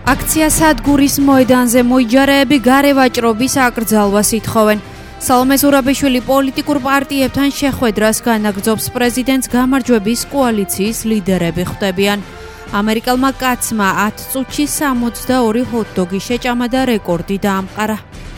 აქცია სადგურის მოედანზე მოიჯარეები გარევაჭრობის აკრძალვას ითხოვენ. სალომე ზურაბიშვილი პოლიტიკურ პარტიებთან შეხვედრას განაგრძობს. პრეზიდენტს გამარჯვების კოალიციის ლიდერები ხვდებიან. ამერიკელმა კაცმა 10 წუთში 62 ჰოთ-დოგი შეჭამა და რეკორდი დაამყარა.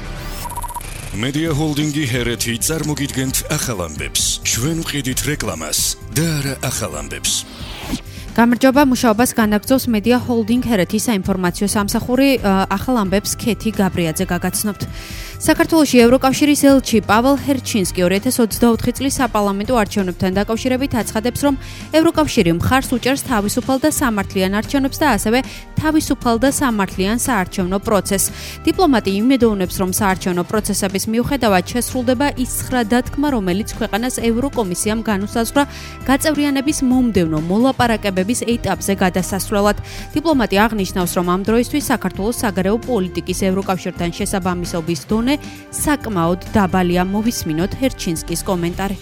Media Holding-ი ჰერეთი წარმოგიდგენთ ახალ ამბებს. ჩვენ ვყიდით რეკლამას და არა ახალ ამბებს. გამარჯობა, მუშაობას განაგრძობს Media Holding ჰერეთის საინფორმაციო სამსახური. ახალ ამბებს ქეთი გაბრიაძე გაგაცნობთ. საქართველოში ევროკავშირის ელჩი პაվել ჰერჩინსკი 2024 წლის საპარლამენტო არჩევნებთან დაკავშირებით აცხადებს, რომ ევროკავშირი მხარს უჭერს თავისუფალ და სამართლიან არჩევნებს და ასევე თავისუფალ და სამართლიან საარჩევნო პროცესს. დიპლომატი იმედოვნებს, რომ საარჩევნო პროცესების მიუხედავად შესრულდება ის ცხრა დათქმა, რომელიც ქვეყანას ევროკომისიამ განუსაზღვრა გაწევრიანების მომდევნო მოლაპარაკებების ეტაპზე გადასასვლელად. დიპლომატი აღნიშნავს, რომ ამ დროისთვის საქართველოს საგარეო პოლიტიკის ევროკავშირთან შესაბამისობის დონე საკმაოდ დაბალია. მოვისმინოთ ჰერჩინსკის კომენტარი.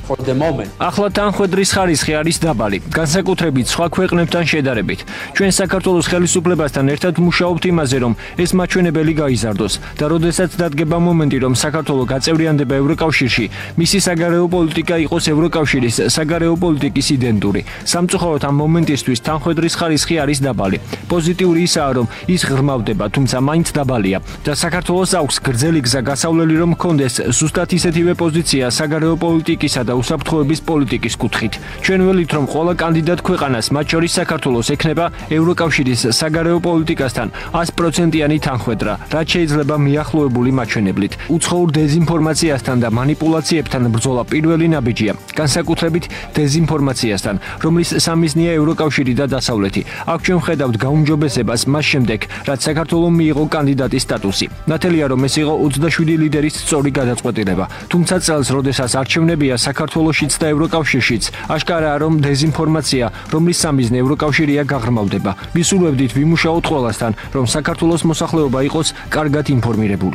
ახლა თანხმედრის ხარისხი არის დაბალი, განსაკუთრებით სხვა ქვეყნებთან შედარებით. ჩვენ საქართველოს ხელისუფლებასთან ერთად მუშაობთ იმაზე, რომ ეს მაჩვენებელი გაიზარდოს და როდესაც დადგება მომენტი, რომ საქართველო გაწევრიანდება ევროკავშირში, მისი საგარეო პოლიტიკა იყოს ევროკავშირის საგარეო პოლიტიკის იდენტური. სამწუხაროდ ამ მომენტისთვის თანხმედრის ხარისხი არის დაბალი. პოზიტიური ისაა, რომ ის ღრმავდება, თუმცა მაინც დაბალია და საქართველოს აქვს გრძელი გზა გასავლელი, რომ ჰქონდეს ზუსტად ისეთივე პოზიცია საგარეო პოლიტიკისა და უსაფრთხოების პოლიტიკის კუთხით. ჩვენ ველით, რომ ყველა კანდიდატ ქვეყანას, მათ შორის საქართველოს, ექნება ევროკავშირის საგარეო პოლიტიკასთან 100%-იანი თანხმედრა, რაც შეიძლება მიახლოებული მაჩვენებლით. უცხოურ დეზინფორმაციასთან და манипуляციებთან ბრძოლა პირველი ნაბიჯია, განსაკუთრებით დეზინფორმაციასთან, რომლის სამიზნეა ევროკავშირი და დასავლეთი. აქ ჩვენ ვხედავთ გაუმჯობესებას მას შემდეგ, რაც საქართველომ მიიღო კანდიდატის სტატუსი. ნათელია, რომ ეს იყო 27 ლიდერის სწორი გადაწყვეტილება. თუმცა წელს, როდესაც არჩევნებია საქართველოშიც და ევროკავშირშიც, აშკარაა, რომ დეზინფორმაცია, რომლის სამიზნე ევროკავშირია, გაღრმავდება. ვისურვებდით ვიმუშაოთ ყველასთან, რომ საქართველოს მოსახლეობა იყოს კარგად ინფორმირებული.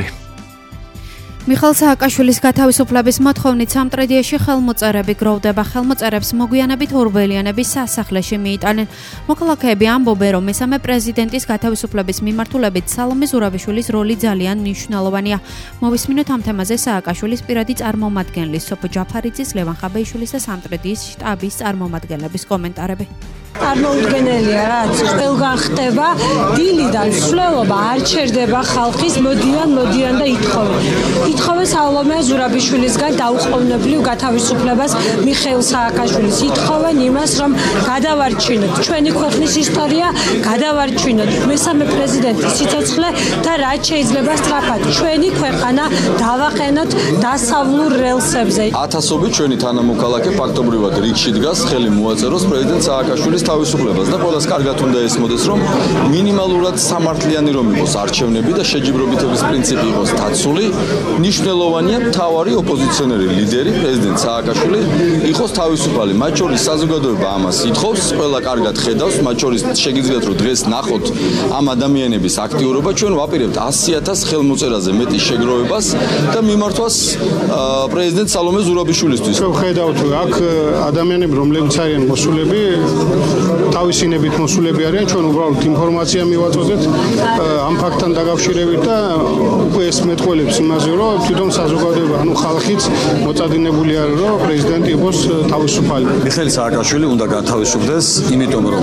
მიხეილ სააკაშვილის გათავისუფლების მოთხოვნით სამტრედიაში ხელმოწერები გროვდება. ხელმოწერებს მოგვიანებით ორბელიანების სასახლეში მიიტანენ. მოქალაქეები ამბობენ, რომ მესამე პრეზიდენტის გათავისუფლების მიმართულებით სალომე ზურაბიშვილის როლი ძალიან მნიშვნელოვანია. მოვისმინოთ ამ თემაზე სააკაშვილის პირადი წარმომადგენლის სოფო ჯაფარიძის, ლევან ხაბეიშვილის და სამტრედიის შტაბის წარმომადგენლების კომენტარები. წარმოუდგენელია, რაც ყველგან ხდება, დილიდან მსვლელობა არ ჩერდება ხალხის, მოდიან და ითხოვენ სალომე ზურაბიშვილისგან დაუყოვნებლივ გათავისუფლებას მიხეილ სააკაშვილის. ითხოვენ იმას, რომ გადავარჩინოთ ჩვენი ქვეყნის ისტორია, გადავარჩინოთ მესამე პრეზიდენტის სიცოცხლე და რაც შეიძლება სწრაფად ჩვენი ქვეყანა დავაყენოთ დასავლურ რელსებზე. ათასობით ჩვენი თანამოქალაქე ფაქტობრივად რიგში დგას, ხელი მოაწეროს პრეზიდენტ სააკაშვილის თავისუფლებას და ყველას კარგად უნდა ესმოდეს, რომ მინიმალურად სამართლიანი რომ იყოს არჩევნები და შეჯიბრობითობის პრინციპი იყოს დაცული. მნიშვნელოვანია მთავარი ოპოზიციონერი ლიდერი პრეზიდენტ სააკაშვილი იყოს თავისუფალი. მათ შორის საზოგადოება ამას ითხოვს, ყველა კარგად ხედავს, მათ შორის შეგიძლიათ რომ დღეს ნახოთ ამ ადამიანების აქტიურობა. ჩვენ ვაპირებთ 100,000 ხელმოწერაზე მეტი შეგროვებას და მიმართვას პრეზიდენტ სალომე ზურაბიშვილისთვის. ხედავთ, აქ ადამიანები, რომლებიც არიან მოსულები, თავისინებით მოსულები არიან, ჩვენ უბრალოდ ინფორმაცია მივაწოდეთ ამ ფაქტთან დაკავშირებით და უკვე ეს მეტყველებს იმაზე, რომ თვითონ საზოგადოება, ანუ ხალხიც მოწადინებული არის, რომ პრეზიდენტი იყოს თავისუფალი. მიხეილ სააკაშვილი უნდა გათავისუფლდეს, იმიტომ რომ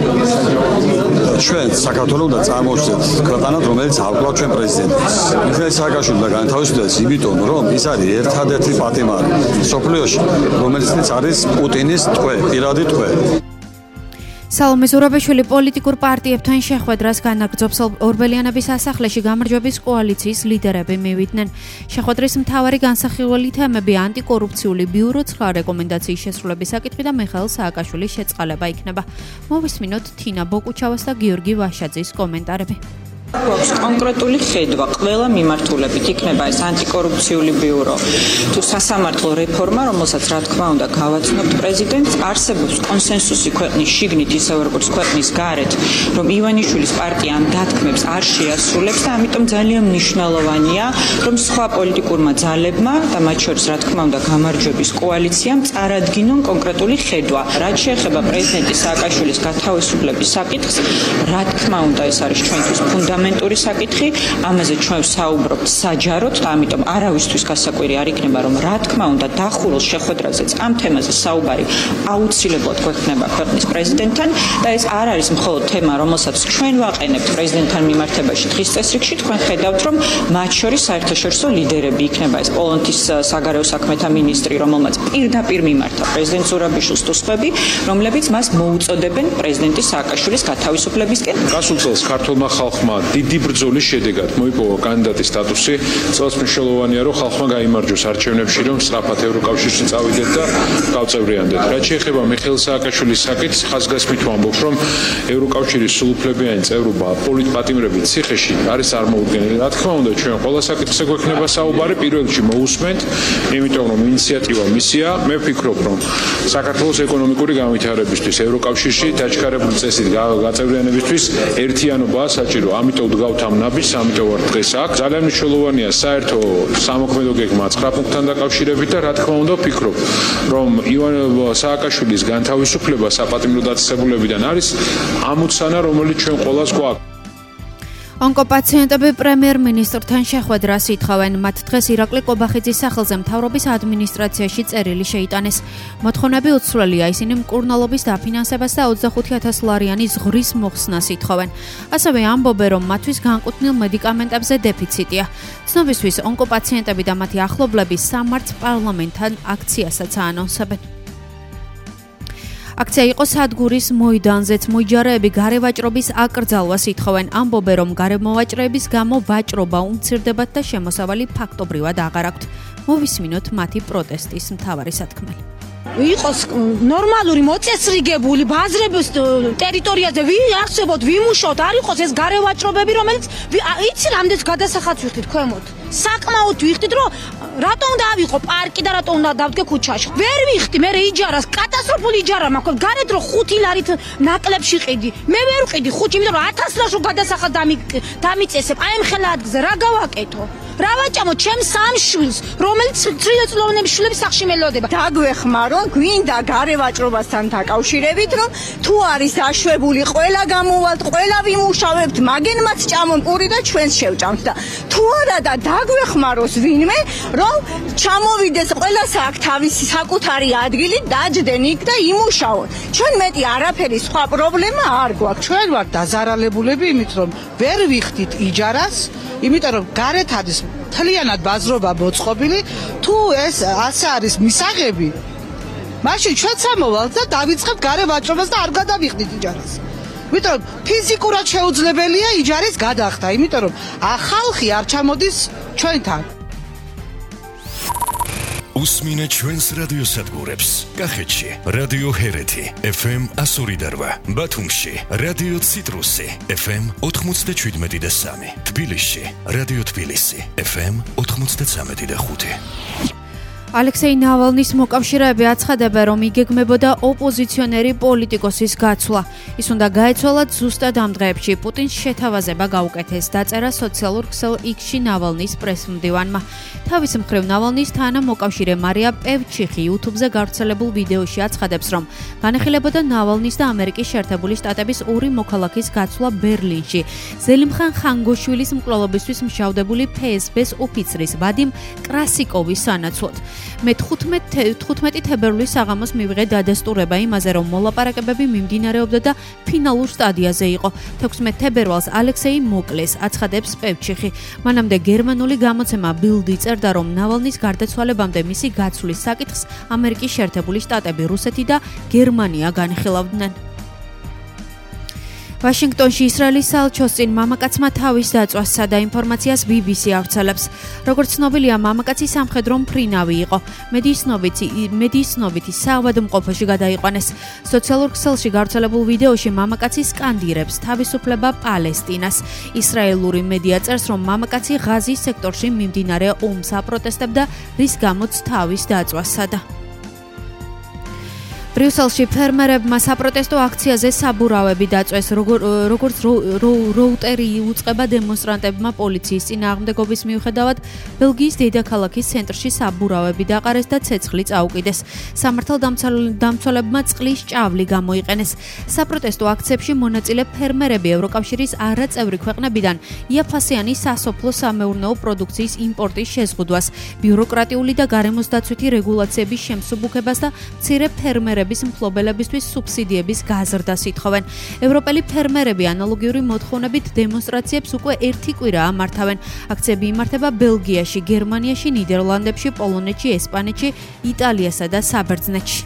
ჩვენ საქართველოს უნდა წარმოვიდგინოთ ქვეყანად, რომელიც აღკვათ ჩვენ პრეზიდენტს. მიხეილ სააკაშვილი უნდა გათავისუფლდეს, იმიტომ რომ ის არის ერთადერთი პატიმარი სოფლიოში, რომელიც არის პუტინის ტყვე, პირადი ტყვე. სალომე ზურაბიშვილი პოლიტიკურ პარტიებთან შეხვედრას განაგრძობს. ორბელიანების სასახლეში გამარჯვების კოალიციის ლიდერები მივიდნენ. შეხვედრის მთავარი განსახილველი თემები ანტიკორუფციული ბიურო 9 რეკომენდაციის შესრულების საკითხი და მიხეილ სააკაშვილის შეწყალება იქნება. მოვისმინოთ თინა ბოკუჩავას და გიორგი ვაშაძის კომენტარები. გვაქვს კონკრეტული ხედვა ყველა მიმართულებით, იქნება ეს ანტიკორუფციული ბიურო თუ სასამართლო რეფორმა, რომელსაც რა თქმა უნდა გავაცნობთ პრეზიდენტს, არსებობს კონსენსუსი ქვეყნის შიგნით ისევ როგორც ქვეყნის გარეთ, რომ ივანიშვილის პარტია ამ დათქმებს არ შეასრულებს და ამიტომ ძალიან მნიშვნელოვანია, რომ სხვა პოლიტიკურმა ძალებმა და მათ შორის რა თქმა უნდა გამარჯვების კოალიციამ წარადგინონ კონკრეტული ხედვა. რაც შეეხება პრეზიდენტის სააკაშვილის გათავისუფლების საკითხს, რა თქმა უნდა ეს არის ჩვენთვის ფუნდამენტური საკითხი, ამაზე ჩვენ საუბრობთ საჯაროდ და ამიტომ არავისთვის გასაკვირი არ იქნება, რომ რა თქმა უნდა დახურულ შეხვედრაზეც ამ თემაზე საუბარი აუცილებლად გვექნება ქვეყნის პრეზიდენტთან და ეს არ არის მხოლოდ თემა, რომელსაც ჩვენ ვაყენებთ პრეზიდენტთან მიმართებაში დღის წესრიგში, თქვენ ხედავთ, რომ მათ შორის საერთაშორისო ლიდერები იქნება ეს პოლონეთის საგარეო საქმეთა მინისტრი, რომელმაც პირდაპირ მიმართა პრეზიდენტ ზურაბიშვილს თუსხები, რომლებიც მას მოუწოდებენ პრეზიდენტის სააკაშვილის გათავისუფლებისკენ. გასულ წელს ქართულმა ხალხმა დიდი ბრძოლის შედეგად მოიპოვა კანდიდატის სტატუსი. წელს მნიშვნელოვანია, რომ ხალხმა გაიმარჯვოს არჩევნებში, რომ სწრაფად ევროკავშირში წავიდეთ და გავწევრიანდეთ. რაც შეეხება მიხეილ სააკაშვილის საკითხს, ხაზგასმით ვამბობ, რომ ევროკავშირის სრულუფლებიანი წევრობა პოლიტპატიმრებით ციხეში არის წარმოუდგენელი. რა თქმა უნდა, ჩვენ ყველა საკითხზე გვექნება საუბარი, პირველ რიგში მოусმენთ, იმიტომ რომ ინიციატივა მისია. მე ვფიქრობ, რომ საქართველოს ეკონომიკური განვითარებისთვის ევროკავშირში დაჩქარებული წესით გაწევრიანებისთვის ერთიანობაა საჭირო. ამიტომ ვდგავთ ამ ნაბიჯს, ამიტომ ვარ დღეს აქ. ძალიან მნიშვნელოვანია საერთო სამოქმედო გეგმა 9 პუნქტთან დაკავშირებით და რა თქმა უნდა ვფიქრობ, რომ ივან სააკაშვილის განთავისუფლება საპატიმრო დაწესებულებიდან არის ამოცანა, რომელიც ჩვენ ყველას გვაქვს. ონკოპაციენტები პრემიერ-მინისტრთან შეხვედრას ითხოვენ. მათ დღეს ირაკლი კობახიძის სახელზე მთავრობის ადმინისტრაციაში წერილი შეიტანეს. მოთხოვნები უცვლელია, ისინი მკურნალობის დაფინანსებას და 25,000 ლარიანი ზღვრის მოხსნას ითხოვენ. ასევე ამბობენ, რომ მათთვის განკუთვნილ მედიკამენტებზე დეფიციტია. ცნობისთვის, ონკოპაციენტები და მათი ახლობლები სამართ პარლამენტთან აქციასაც აანონსებენ. აქცია იყო სადგურის მოედანზეც. მოიჯარეები გარევაჭრობის აკრძალვას ითხოვენ. ამბობენ, რომ გარემოვაჭრების გამო ვაჭრობა უმცირდებათ და შემოსავალი ფაქტობრივად აღარ აქვთ. მოვისმინოთ მათი პროტესტის მთავარი სათქმელი. იყოს ნორმალური მოწესრიგებული ბაზრების ტერიტორიაზე ვიარსებოთ, ვიმუშაოთ, არ იყოს ეს გარევაჭრობები, რომელიც იცი რამდენს გადასახადს ვიხდით ქვემოთ. საკმაოდ ვიხდით, რომ რატომ უნდა ავიღო პარკი და რატომ უნდა დავდგე ქუჩაში. ვერ ვიხდი, მე იჯარას, კატასტროფული იჯარა მაქვს. გარეთ რო 5 ლარით ნაკლებში ყიდი. მე ვერ ვყიდი 5, იმიტომ რომ 1000 ლარს გადასახად დამიწესებ. აი ამ ხელა ადგზე რა გავაკეთო? რა ვაჭამო ჩემს სამშვილს, რომელიც წრილწლოვნების შვილების სახში მელოდება. დაგვეხმარონ გვინდა გარევაჭრობასთან დაკავშირებით, რომ თუ არის დაშვებული, ყველა გამოვალთ, ყველა ვიმუშავებთ, მაგენმაც ჭამონ პური და ჩვენს შევჭამთ და თუ არა და დაგვეხმაროს ვინმე, რომ ჩამოვიდეს ყველას აქ თავისი საკუთარი ადგილი, დაჯდნენ იქ და იმუშაონ. ჩვენ მეტი არაფერი სხვა პრობლემა არ გვაქვს. ჩვენ ვართ დაზარალებულები, იმით რომ ვერ ვიხდით იჯარას, იმიტომ რომ გარეთ არის მთლიანად ბაზრობა მოწყობილი, თუ ეს ასე არის მისაღები, მაშინ ჩვენც ამოვალთ და დავიწყებთ გარევაჭრობას და არ გადავიხდით იჯარას. იმიტომ რომ ფიზიკურად შეუძლებელია იჯარის გადახდა, იმიტომ რომ ხალხი არ ჩამოდის ჩვენთან. უსმინე ჩვენს რადიოსადგურებს. კახეთში რადიო ჰერეთი FM 102.8, ბათუმში რადიო ციტრუსი FM 97.3, თბილისში რადიო თბილისი FM 93.5. ალექსეი ნავალნის მოკავშირეები აცხადებენ, რომ იგეგმებოდა ოპოზიციონერი პოლიტიკოსის გაცვლა. ის უნდა გაეცვალათ ზუსტად ამ დღეებში. პუტინს შეთავაზება გაუკეთეს, დაწერა სოციალურ ქსელ X-ში ნავალნის პრესმდივანმა. თავის მხრივ ნავალნის თანა მოკავშირე მარია პევჩიხი YouTube-ზე გავრცელებულ ვიდეოში აცხადებს, რომ განეხილებოდა ნავალნის და ამერიკის შეერთებული შტატების 2 მოქალაქის გაცვლა ბერლინში. ზელიმხან ხანგოშვილის მკვლელობისთვის მშავდებული FSB-ს ოფიცრის ვადიმ კრასიკოვის სანაცვლოდ. მე 15 თებერვლის საღამოს მივიღე დადასტურება იმაზე, რომ მოლაპარაკებები მიმდინარეობდა და ფინალურ სტადიაზე იყო. 16 თებერვალს ალექსეი მოკლეს, აცხადებს პევჩიხი. მანამდე გერმანული გამოცემა ბილდი წერდა, რომ ნავალნის გარდაცვალებამდე მისი გაცვლის საკითხს ამერიკის შეერთებული შტატები, რუსეთი და გერმანია განხილავდნენ. ვაშინგტონში ისრაელის საელჩოს წინ მამაკაცმა თავის დაწვასსა და ინფორმაციას BBC ავრცელებს. როგორც ცნობილია, მამაკაცი სამხედრო მფრინავი იყო. მედიის ცნობით ის საავადმყოფოში გადაიყვანეს. სოციალურ ქსელში გავრცელებულ ვიდეოში მამაკაცი სკანდირებს თავისუფლება პალესტინას. ისრაელური მედია წერს, რომ მამაკაცი ღაზის სექტორში მიმდინარე ომს აპროტესტებდა, რის გამოც თავის დაწვასსადა. ბრიუსელში ფერმერებმა საპროტესტო აქციაზე საბურავები დაწვეს, როგორც როუტერი უწყება დემონსტრანტებმა პოლიციის წინააღმდეგობის მიუხედავად, ბელგიის დედაქალაქის ცენტრში საბურავები დაყარეს და ცეცხლი წაუკიდეს. სამართალდამცველებმა წყლის ჭავლი გამოიყენეს. საპროტესტო აქციებში მონაწილე ფერმერები ევროკავშირის არაწევრი ქვეყნებიდან იაფასიანი სასოფლო სამეურნეო პროდუქციის იმპორტის შეზღუდვას, ბიუროკრატიული და გარემოსდაცვითი რეგულაციების შემსუბუქებას და მცირე ფერმერების მფლობელებისთვის სუბსიდიების გაზრდას ითხოვენ. ევროპელი ფერმერები ანალოგიური მოთხოვნებით დემონსტრაციებს უკვე 1 კვირაა მართავენ. აქციები იმართება ბელგიაში, გერმანიაში, ნიდერლანდებში, პოლონეთში, ესპანეთში, იტალიასა და საბერძნეთში.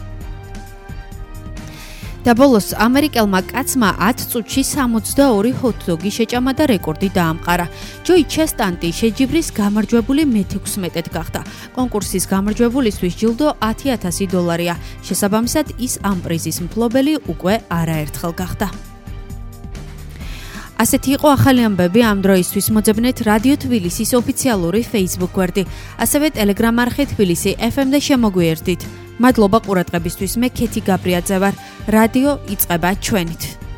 და ბოლოს ამერიკელმა კაცმა 10 წუთში 62 ჰოთ-დოგი შეჭამა და რეკორდი დაამყარა. ჯოი ჩესტანტი შეჯიბრის გამარჯვებული მე-16-ად გახდა. კონკურსის გამარჯვებულისთვის ჯილდო $10,000. შესაბამისად, ის ამ პრიზის მფლობელი უკვე არაერთხელ გახდა. ასეთი იყო ახალი ამბები ამ დროისთვის. მოძებნეთ რადიო თბილისის ოფიციალური Facebook გვერდი, ასევე Telegram არხი თბილისი FM და შემოგვიერთდით. მადლობა ყურადღებისთვის. მე ქეთი გაბრიაძე ვარ. რადიო იწყება ჩვენით.